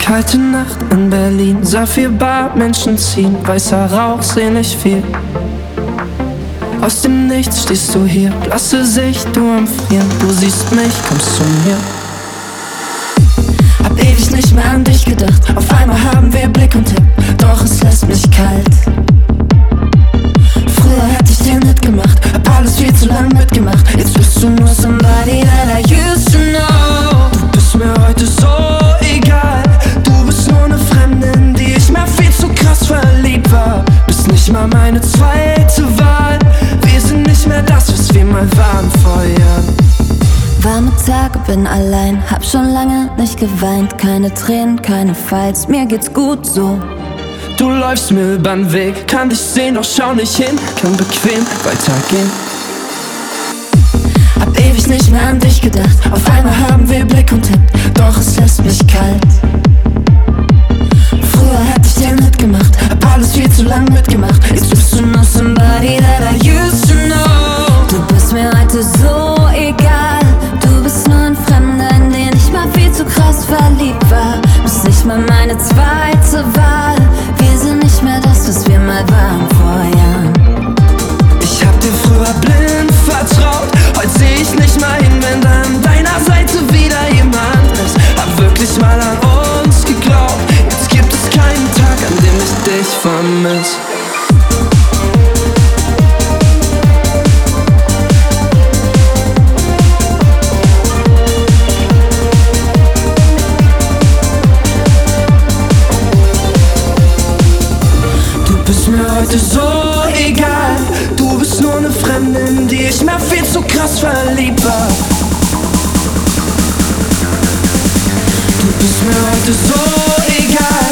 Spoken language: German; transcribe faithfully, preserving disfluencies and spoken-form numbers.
Kalte Nacht in Berlin, Saphirbar, Menschen ziehen, weißer Rauch, seh nicht viel. Aus dem Nichts stehst du hier, blasse Sicht, du am Frieren. Du siehst mich, kommst zu mir. Hab ewig nicht mehr an dich gedacht, auf einmal haben wir Blick und Tipp, doch es lässt mich kalt. Früher hätte ich dir mitgemacht, hab alles viel zu lang mitgemacht. Jetzt bist du nur somebody that I used to know. Du bist mir heute so egal, du bist nur ne Fremde, in die ich mal viel zu krass verliebt war. Bist nicht mal meine zweite Wahl, wir sind nicht mehr das, was wir mal waren vor Jahren. Warme Tage, bin allein, hab schon lange nicht geweint. Keine Tränen, keine Fights, mir geht's gut so. Du läufst mir übern Weg, kann dich sehen, doch schau nicht hin. Kann bequem weitergehen. Hab ewig nicht mehr an dich gedacht, auf einmal haben wir Blick und Tipp, doch es lässt mich kalt. Früher hätte ich dir mitgemacht, hab alles viel zu lang mitgemacht. Jetzt bist du nur somebody that I used to know. Du bist mir heute so egal, du bist nur ein Fremder, in den ich mal viel zu krass verliebt war. Bist nicht mal meine zweite Wahl, wir sind nicht mehr das, was wir mal waren vor Jahren. Ich hab dir früher blind vertraut, heute seh ich nicht mal hin, wenn da an deiner Seite wieder jemand ist. Hab wirklich mal an uns geglaubt, jetzt gibt es keinen Tag, an dem ich dich vermiss. Du bist mir heute so egal, du bist nur ne Fremde, in die ich mal viel zu krass verliebt war. Du bist mir heute so egal.